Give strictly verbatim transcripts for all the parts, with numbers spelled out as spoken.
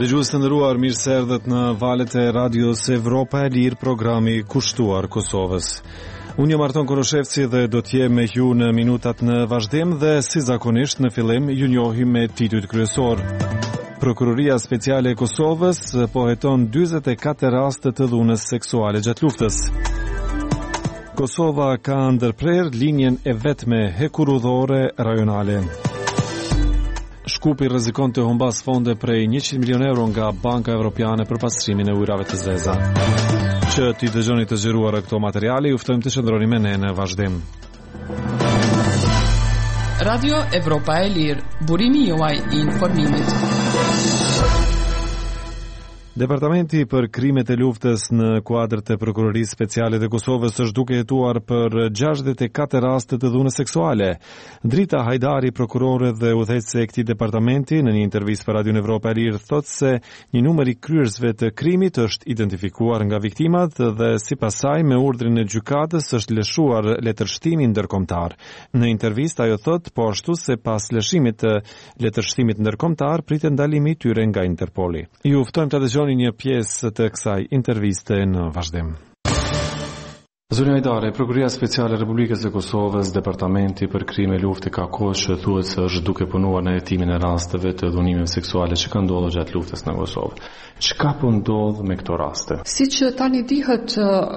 Dëgjues të nderuar, mirë se erdhët në valët e radios Evropa e Lirë, programi kushtuar Kosovës. Unë jam Arton Koroshevci dhe do të jem me ju në minutat në vazhdim dhe si zakonisht në fillim ju njohim me titujt kryesor. Prokuroria Speciale e Kosovës po heton dyzet e katër raste të dhunës seksuale gjatë luftës. Kosova ka ndërprer linjen e vetme hekurudhore rajonale. Shkupi rrezikon të humbas fonde prej njëqind milion euro nga Banka Evropiane për pastrimin e ujrave të zeza. Që t'i dëgjoni të zgjeruara këto materiale, ju ftojmë të qëndroni me ne në vazhdim. Radio Evropa e Lirë, burimi juaj i informimit. Departamenti për krimet e luftës në kuadrët e Prokurorisë Speciale të Kosovës është duke hetuar për gjashtëdhjetë e katër raste të dhunës seksuale. Drita Hajdari, prokurore dhe udhëheqëse e këtij departamenti, në një intervistë për Radio Evropa e Lirë thotë se një numër i kryesve të krimit është identifikuar nga viktimat dhe sipas saj me urdhrin e gjykatës është lëshuar letërshtimi ndërkombëtar. Në intervistë ajo thotë po ashtu se pas lëshimit të letërshtimit ndërkombëtar pritet ndalimi i tyre nga Interpoli. Ju ftojmë të një pjesë të kësaj interviste në vazhdim. Zonja Hajdari, Prokuroria Speciale e Republikës së Kosovës, Departamenti për krime e luftë ka kohë që thuhet se është duke punuar në hetimin e rasteve të dhunimeve seksuale që kanë ndodhur gjatë luftës në Kosovë. Çka po ndodh me këto raste? Siç tani dihet,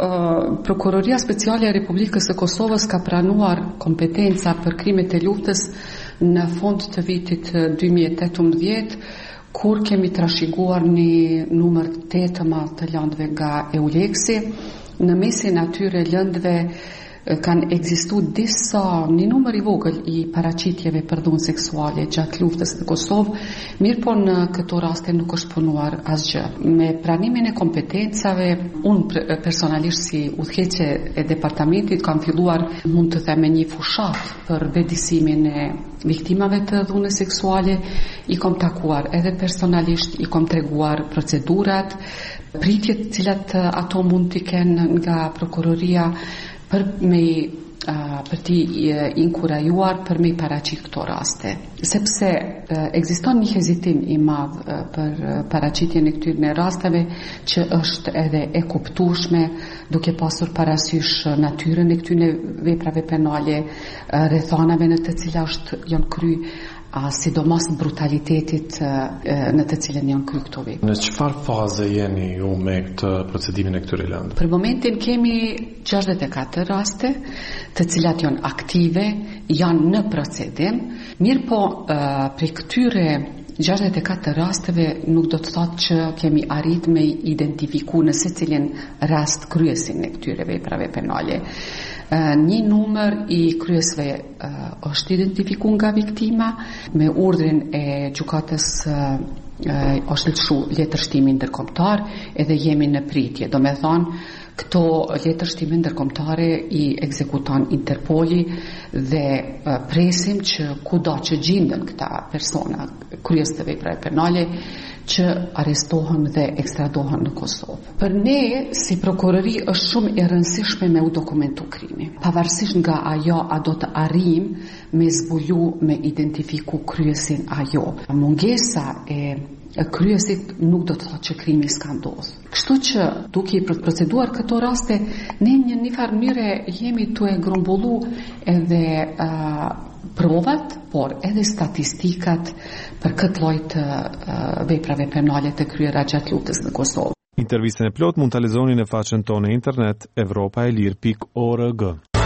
Prokuroria Speciale e Republikës së Kosovës ka pranuar kompetenca për krimet e luftës në fund të vitit dy mijë e tetëmbëdhjetë, kur kemi trashëguar një numër të madh të lëndëve nga Euleksi. Në mesin atyre lëndëve kanë ekzistuar disa një numër i vogël i paraqitjeve për dhunë seksuale gjatë luftës në Kosovë, mirë po në këto raste nuk është punuar asgjë. Me pranimin e kompetencave, unë personalisht si udhëheqëse e departamentit kam filluar, mund të them, me një fushat për vetëdijsimin e viktimave të dhunës seksuale. I kam takuar edhe personalisht, i kam treguar procedurat, pritjet cilat ato mund t'i kenë nga prokuroria për me uh, për t'i uh, inkurajuar për me paraqit këto raste. Sepse uh, ekziston një hezitim i madh uh, për uh, paraqitjen e këtyre rasteve që është edhe e kuptueshme, duke pasur parasysh uh, natyrën e këtyre veprave penale, uh, rrethanave në të cilat është janë kry, a sidomos brutalitetit në të cilën janë kry këto vepra. Në çfarë faze jeni ju me këtë procedimin e këtyre lëndëve? Për momentin kemi gjashtëdhjetë e katër raste, të cilat janë aktive, janë në procedim, mirë po për këtyre gjashtëdhjetë e katër rasteve nuk do të thotë që kemi arrit me identifiku në secilin rast kryesin e këtyre veprave penale. Uh, një numër i kryesve uh, është identifiku nga viktima, me urdhrin e gjykatës uh, uh, është lëshu letërshtimin ndërkombëtar edhe jemi në pritje. Do me thonë, këto letërshtime ndërkombëtare i ekzekuton Interpoli dhe uh, presim që kudo që gjenden këta persona kryes të veprave penale që arrestohen dhe ekstradohen në Kosovë. Për ne, si prokurori, është shumë e rëndësishme me u dokumentu krimi. Pavarësisht nga ajo a do të arrim me zbulu, me identifiku kryesin ajo. Mungesa e kryesit nuk do të thotë që krimi s'ka ndodhur. Kështu që duke i proceduar këto raste, ne në një farë mënyre jemi tu e grumbullu edhe uh, provat, por edhe statistikat për këtë lloj të uh, veprave penale të kryera gjatë luftës në Kosovë. Intervistën e plot mund ta lexoni në faqen tonë internet evropa e lirë pikë org.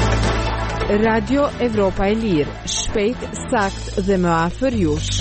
Radio Evropa e Lirë, shpejt, sakt dhe më afër jush.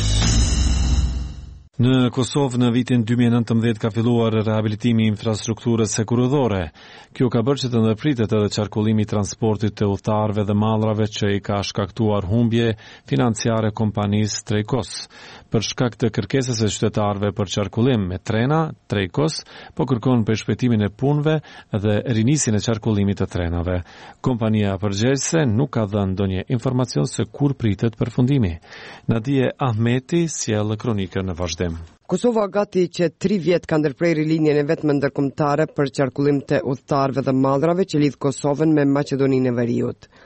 Në Kosovë në vitin dy mijë e nëntëmbëdhjetë ka filluar rehabilitimi i infrastrukturës hekurudhore. Kjo ka bërë që të ndërpritet edhe qarkullimi i transportit të udhëtarëve dhe mallrave që i ka shkaktuar humbje financiare kompanisë Trejkos. Për shkak të kërkesës së qytetarëve për qarkullim me trena, Trejkos po kërkon përshpejtimin e punëve dhe rinisjen e qarkullimit të trenave. Kompania përgjegjëse nuk ka dhënë ndonjë informacion se kur pritet përfundimi. Nadije Ahmeti sjell kronikën në vazhdim. Kosova gati që tri vjet ka ndërprerë linjen e vetme ndërkombëtare për qarkullim të udhëtarëve dhe mallrave që lidh Kosovën me Maqedoninë e Veriut.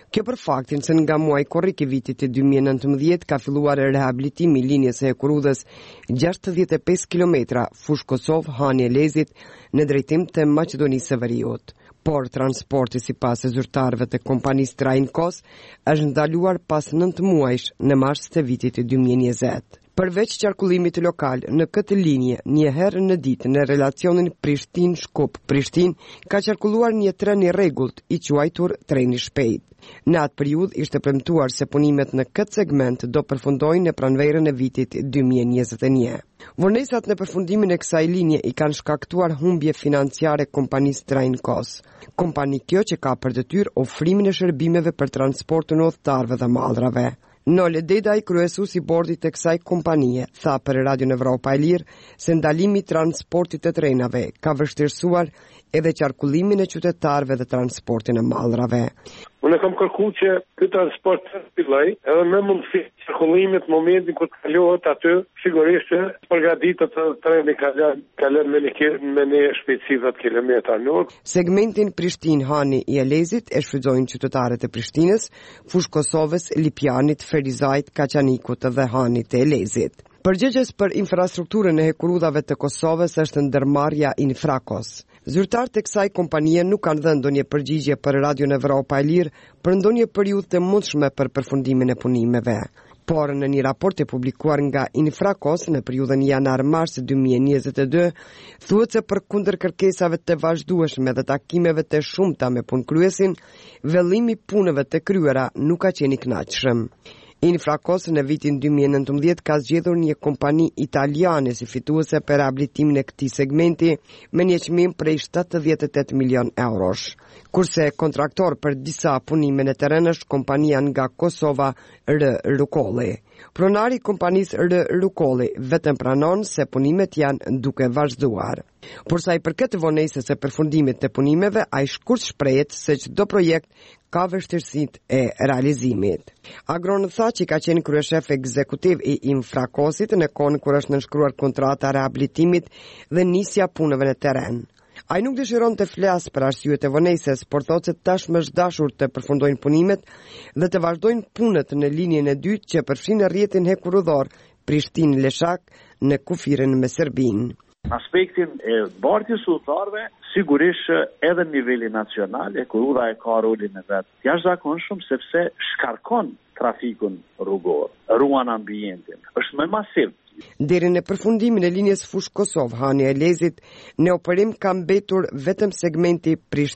Kjo për faktin se nga muaj korrik i vitit të dy mijë e nëntëmbëdhjetë ka filluar rehabilitimi i linjës së Hekurudhës gjashtëdhjetë e pesë kilometra fush Kosovë Hani e Lezit në drejtim të Maqedonisë së Veriut. Por transporti sipas e zyrtarëve të kompanisë Trainkos është ndaluar pas nëntë muajsh në mars të vitit të dy mijë e njëzet. Përveç qarkullimit lokal në këtë linje, një herë në ditë në relacionin Prishtinë-Shkup-Prishtinë ka qarkulluar një tren i rregullt i quajtur treni shpejt. Në atë periudhë ishte premtuar se punimet në këtë segment do përfundojnë në pranverën e vitit dy mijë e njëzet e një. Vonesat në përfundimin e kësaj linje i kanë shkaktuar humbje financiare kompanisë Trainkos. Kompani kjo që ka për detyrë ofrimin e shërbimeve për transportin e udhëtarëve dhe mallrave. Nole Dedaj, kryesuesi i bordit të kësaj kompanie, tha për Radion Evropa e Lirë se ndalimi i transportit të trenave ka vështirësuar edhe qarkullimin e qytetarëve dhe transportin e mallrave. Unë kam kërkuar që ky transport të filloj, edhe me mundësi qarkullimit në momentin kur kalohet aty, sigurisht që përgatitet të treni kalon kalon me një me një shpejtësi dhjetë kilometra në orë. Segmentin Prishtinë-Hani i Elezit e shfrytëzojnë qytetarët e Prishtinës, fush Kosovës, Lipjanit, Ferizajt, Kaçanikut dhe Hanit të Elezit. Përgjegjës për infrastrukturën e hekurudhave të Kosovës është ndërmarrja Infrakos. Zyrtarët e kësaj kompanie nuk kanë dhënë ndonjë përgjigje për Radion Evropa e Lirë për ndonjë periudhë të mundshme për përfundimin e punimeve. Por në një raport e publikuar nga Infrakos në periudhën janar-mars dy mijë e njëzet e dy, thuhet se përkundër kërkesave të vazhdueshme dhe takimeve të shumta me punëkryesin, vëllimi i punëve të kryera nuk ka qenë i kënaqshëm. Infrakos në vitin dy mijë e nëntëmbëdhjetë ka zgjedhur një kompani italiane si fituese për rehabilitimin e këtij segmenti me një çmim prej shtatëdhjetë e tetë milion eurosh. Kurse kontraktor për disa punime në terren është kompania nga Kosova R. Rukolli. Pronari i kompanisë R. Rukolli vetëm pranon se punimet janë duke vazhduar. Por sa i përket vonesës së përfundimit të punimeve, ai shkurt shprehet se çdo projekt ka vështirësitë e realizimit. Agron tha që ka qenë kryeshef ekzekutiv i Infrakosit në kohën kur është nënshkruar kontrata rehabilitimit dhe nisja punëve në terren. Ai nuk dëshiron të flasë për arsyet e vonesës, por thotë se tashmë është dashur të përfundojnë punimet dhe të vazhdojnë punët në linjën e dytë që përfshin rrjetin hekurudhor Prishtinë-Leshak në kufirin me Serbinë. Aspektin e bardhjes udhëtarëve, sigurisht edhe në nivelin nacional, hekurudha e ka rolin e vet jashtëzakonshëm sepse shkarkon trafikun rrugor, ruan ambientin. Është më masiv. Deri në përfundimin e linjës fush Kosovë Hani e Lezit, në operim ka mbetur vetëm segmenti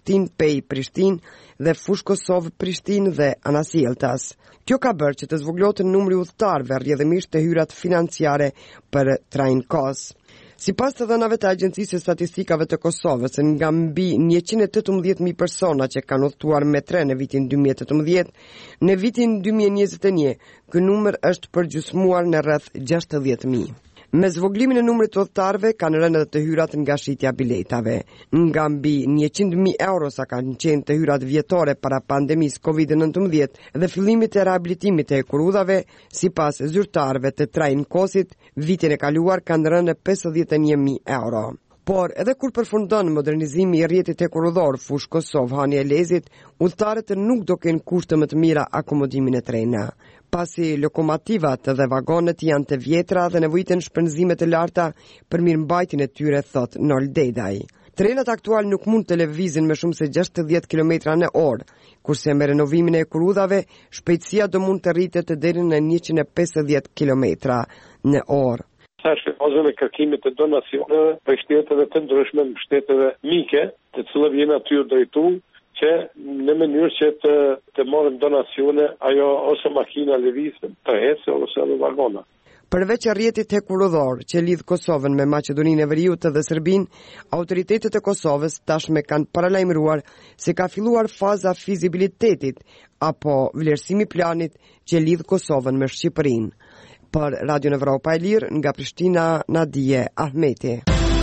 Prishtinë-Pej-Prishtinë dhe fush Kosovë Prishtinë dhe Anasjeltas. Kjo ka bërë që të zvogloten numri udhëtarëve, rrjedhimisht të hyrat financiare për Trainkos. Sipas të dhënave të Agjencisë së Statistikave të Kosovës, nga mbi njëqind e tetëmbëdhjetë mijë persona që kanë udhëtuar me tren në vitin dy mijë e tetëmbëdhjetë, në vitin dy mijë e njëzet e një, ky numër është përgjysmuar në rreth gjashtëdhjetë mijë. Me zvoglimin e numrit të udhëtarëve kanë rënë edhe të hyrat nga shitja biletave. Nga mbi njëqind mijë euro sa kanë qenë të hyrat vjetore para pandemisë kovid nëntëmbëdhjetë dhe fillimit të rehabilitimit të hekurudhave, sipas zyrtarëve të Trainkosit, vitin e kaluar kanë rënë pesëdhjetë e një mijë euro. Por edhe kur përfundon modernizimi i rrjetit hekurudhor fush Kosovë Hani e Lezit, udhëtarët nuk do kenë kushte më të mira akomodimin e trenit. Pasi lokomotivat dhe vagonet janë të vjetra dhe nevojiten shpenzime të larta për mirëmbajtjen e tyre, thot Nol Dedaj. Trenat aktual nuk mund të lëvizin me shumë se gjashtëdhjetë kilometra në orë, kurse me renovimin e hekurudhave, shpejtësia do mund të rritet deri në njëqind e pesëdhjetë kilometra në orë. Është ozën e kërkimit të donacioneve për shteteve të ndryshme, shteteve mike, të cilat janë aty drejtuar që në mënyrë që të, të marrin donacione ajo ose makina lëvizën, tërheqëse ose edhe vagona. Përveç rrjetit hekurudhor që lidh Kosovën me Maqedoninë e Veriut dhe Serbinë, autoritetet e Kosovës tashmë kanë paralajmëruar se ka filluar faza fizibilitetit apo vlerësimi planit që lidh Kosovën me Shqipërinë. Për Radion Evropa e Lirë, nga Prishtina, Nadije Ahmeti.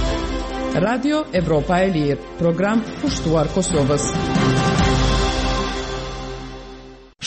Radio Evropa e Lirë, program kushtuar Kosovës.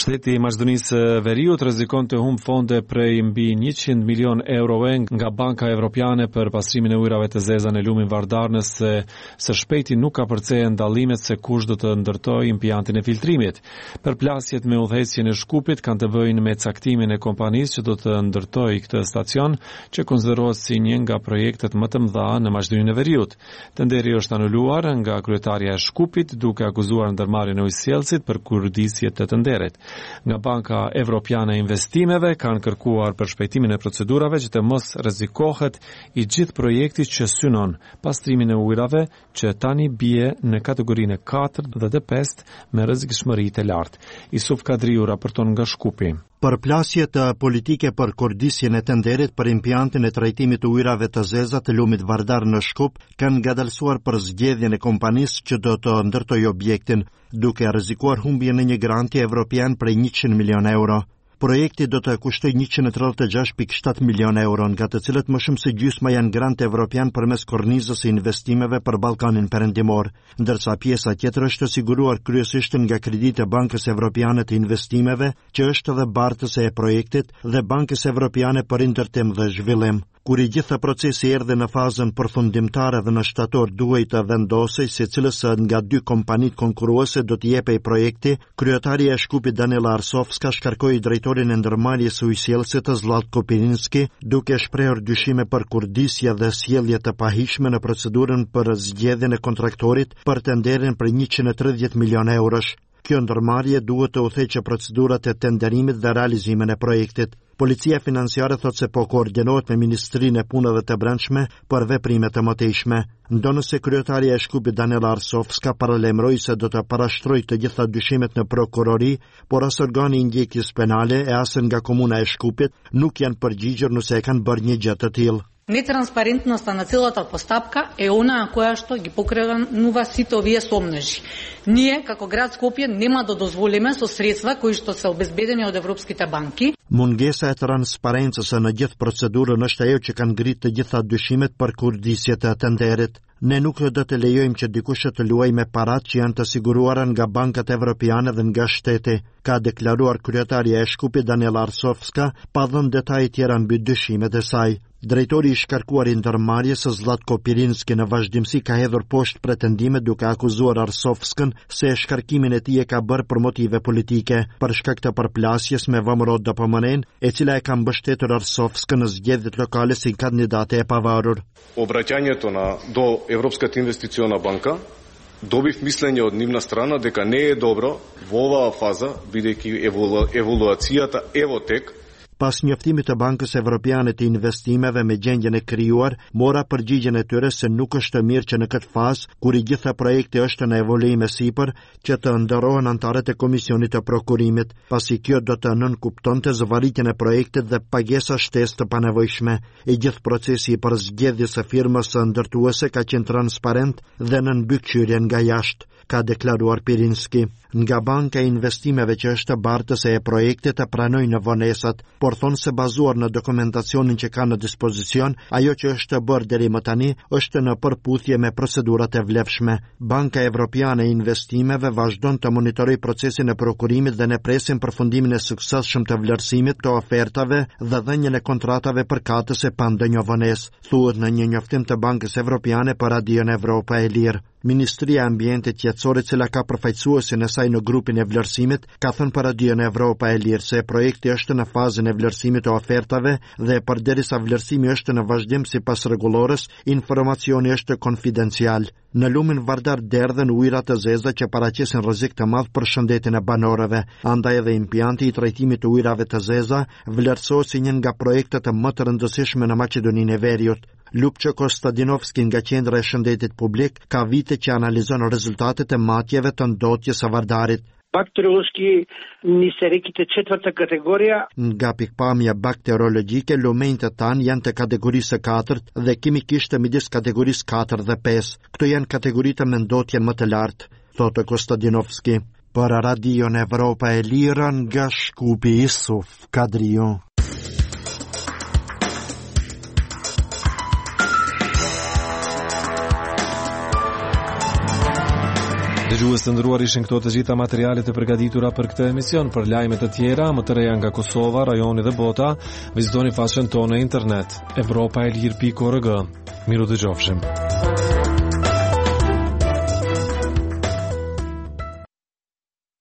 Shteti i Maqedonisë së Veriut rrezikon të humbë fonde prej mbi njëqind milion euro nga Banka Evropiane për pastrimin e ujrave të zeza në lumin Vardar, nëse së shpejti nuk ka përcejë ndallimet se kush do të ndërtojë impiantin e filtrimit. Përplasjet me udhëheqjen e Shkupit kanë të bëjnë me caktimin e kompanisë që do të ndërtojë këtë stacion, që konsiderohet si një nga projektet më të mëdha në Maqedoninë e Veriut. Tenderi është anuluar nga kryetaria e Shkupit, duke akuzuar ndërmarrjen e ujësjellësit për kujdisje të tenderit. Nga Banka Evropiane e Investimeve kanë kërkuar për shpejtimin e procedurave që të mos rrezikohet i gjithë projekti që synon pastrimin e ujrave, që tani bie në kategorinë katër dhe pesë me rrezikshmëri të lartë. Isuf Kadriu raporton nga Shkupi. Përplasje të politike për kurdisjen e tenderit për impiantin e trajtimit të ujrave të zeza të lumit Vardar në Shkup kanë ngadalësuar për zgjedhjen e kompanisë që do të ndërtojë objektin, duke rrezikuar humbjen e një granti evropian prej njëqind milion euro. Projekti do të kushtoj njëqind e tridhjetë e gjashtë pikë shtatë milion euro, nga të cilët më shumë se gjysma janë grant evropian përmes kornizës së investimeve për Ballkanin Perëndimor, ndërsa pjesa tjetër është siguruar kryesisht nga kredite Bankës Evropiane të Investimeve, që është edhe bartëse e projektit, dhe Bankës Evropiane për Ndërtim dhe Zhvillim. Kur i gjitha procesi erdhe në fazën përfundimtare dhe në shtator duhej të vendosej se cilës nga dy kompanit konkurruese do të jepej projekti, kryetari e Shkupit Daniela Arsovska shkarkoi drejtorin e ndërmarrjes së ujësjellësit Zlatko Pirinski, duke shprehur dyshime për kurdisje dhe sjellje të pahishme në procedurën për zgjedhjen e kontraktorit për tenderin për njëqind e tridhjetë milion eurosh. Kjo ndërmarrje duhet të udhëheqë procedurat e tenderimit dhe realizimin e projektit. Policia financiare thot se po koordinohet me Ministrinë e Punëve të Brendshme për veprime të mëtejshme. Ndonëse kryetaria e Shkupit Daniela Arsovska paralajmëroi se do të parashtrojë të gjitha dyshimet në prokurori, por as organi i ndjekjes penale e as nga komuna e Shkupit nuk janë përgjigjur nëse e kanë bërë një gjë të tillë. Нетранспарентноста на целата постапка е онаа која што ги покренува сите овие сомнежи. Ние, како град Скопје, нема да дозволиме со средства кои што се обезбедени од европските банки. Mungesa e transparencës në gjithë procedurën është ajo që kanë ngritë të gjitha dyshimet për kurdisjet e tenderit. Ne nuk do të lejojmë që dikush të luajë me parat që janë të siguruara nga bankat evropiane dhe nga shteti, ka deklaruar kryetaria e Shkupit Daniela Arsovska, pa dhënë detaje tjera mbi dyshimet e saj. Drejtori i shkarkuar i ndërmarrjes Zlatko Pirinski në vazhdimsi ka hedhur poshtë pretendime duke akuzuar Arsovskën se shkarkimin e tij e ka bërë për motive politike, për shkak të përplasjes me Vëmërot D P M N, e cila e ka mbështetur Arsovskën në zgjedhjet lokale si kandidate e pavarur. Обраќањето на до Европската инвестициона банка добив мислење од нивна страна дека не е добро во оваа фаза, бидејќи еволу, еволуацијата е во тек. Pas njoftimit të Bankës Evropiane të Investimeve me gjendjen e krijuar, mora përgjigjen e tyre se nuk është mirë që në këtë fazë, kur i gjitha projekti është në evoluim e sipër, që të ndërohen antarët e Komisionit të Prokurimit, pasi kjo do të nënkuptonte zvarritjen e projektit dhe pagesa shtesë të panevojshme. I gjithë procesi i përzgjedhjes së firmës së ndërtuese ka qenë transparent dhe nën mbykëqyrjen nga jashtë, ka deklaruar Pirinski. Nga Banka e Investimeve që është bartëse e projektit e pranoi në vonesat, por thonë se bazuar në dokumentacionin që ka në dispozicion, ajo që është bërë deri më tani është në përputhje me procedurat e vlefshme. Banka Evropiane e Investimeve vazhdon të monitorojë procesin e prokurimit dhe ne presim përfundimin e suksesshëm të vlerësimit të ofertave dhe dhënien e kontratave përkatëse pa ndonjë vonesë, thuhet në një njoftim të Bankës Evropiane për Radion Evropa e Lirë. Ministria e Ambientit Qetësor, e cila ka përfaqësuesin e saj në grupin e vlerësimit, ka thënë për Radion Evropa e Lirë se projekti është në fazën e vlerësimit të ofertave dhe përderisa vlerësimi është në vazhdim sipas rregullores, informacioni është konfidencial. Në lumin Vardar derdhen ujëra të zeza që paraqesin rrezik të madh për shëndetin e banorëve, andaj edhe impianti i trajtimit të ujërave të zeza vlerësohet si një nga projektet më të rëndësishme në Maqedoninë e Veriut. Lupço Kostadinovski nga Qendra e Shëndetit Publik ka vite që analizon rezultatet e matjeve të ndotjes së Vardarit. Bakteriološki niserekite četvrta kategorija. Nga pikpamja bakteriologjike, lumenjtë tanë janë të kategorisë katërt dhe kimikisht të midis kategorisë katër dhe pesë. Këto janë kategoritë me ndotjen më të lartë, thotë Kostadinovski. Për Radion Evropa e Lirë nga Shkupi, Isuf Kadriu. Dëgjues të nderuar, ishin këto të gjitha materialet e përgatitura për këtë emision. Për lajme të tjera, më të reja nga Kosova, rajoni dhe bota, vizitoni faqen tonë në internet evropaelir pikë org. Miru dëgjofshim.